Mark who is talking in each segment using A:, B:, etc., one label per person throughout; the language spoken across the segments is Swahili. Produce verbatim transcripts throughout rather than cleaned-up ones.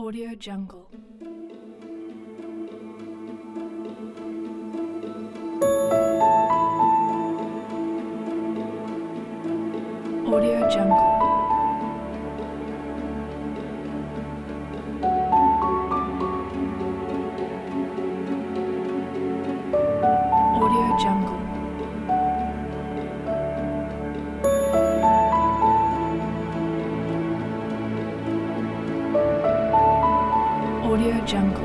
A: Audio Jungle. Audio Jungle. Audio Jungle. Audio Jungle.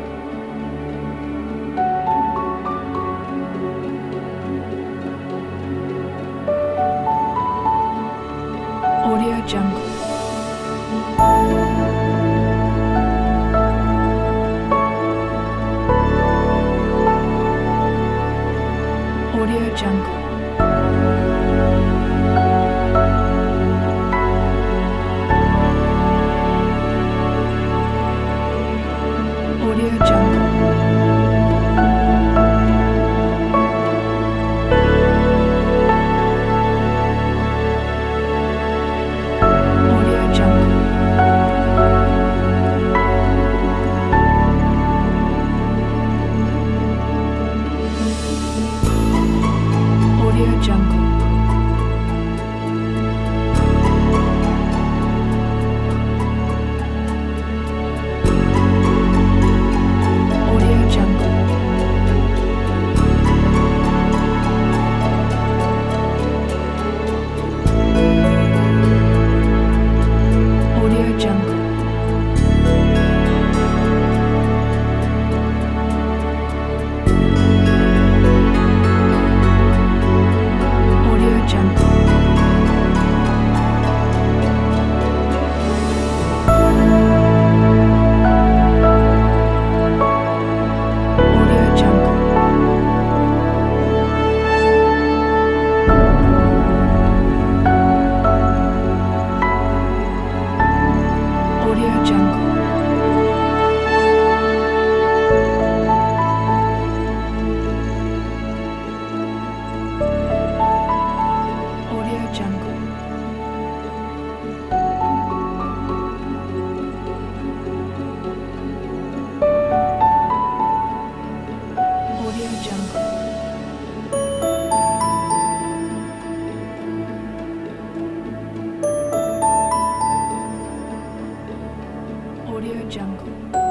A: Audio Jungle. Audio Jungle. Audio Jungle. Audio Jungle. Audio Jungle. Audio Jungle. Audio Jungle. Audio Jungle. Audio Jungle. Audio Jungle. Audio Jungle. Audio Jungle. Audio Jungle.